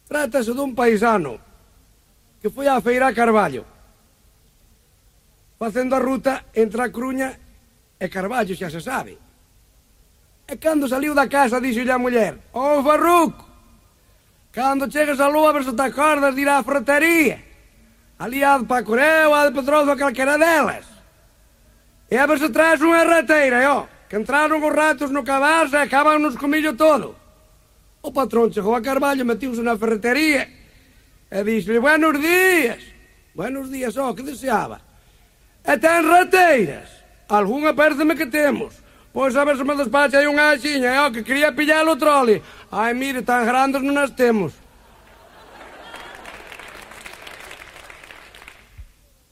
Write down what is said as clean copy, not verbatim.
Trátase dun paisano que foi á feira a Carballo, facendo a ruta entre a Coruña e Carballo, xa se sabe. E cando saliu da casa, dixolle a muller: «Ó, Farruco, cando chegues a lúa, a ver se te acordas de ir á ferretería. Ali há de Pacoreu, há de Pedroso, a calquera delas. E a ver se traes unha rateira, ó, que entraron os ratos no cabaz e acaban nos comillo todo». O patrón chegou a Carballo, metiuse na ferretería e dixo: «Buenos días». «Buenos días, ó, que deseaba?» «E ten rateiras?» «Algúnha pérdeme que temos». «Pois a ver se me despacha aí unha axiña, ó, que quería pillar o trole». «Ai, mire, tan grandes non as temos».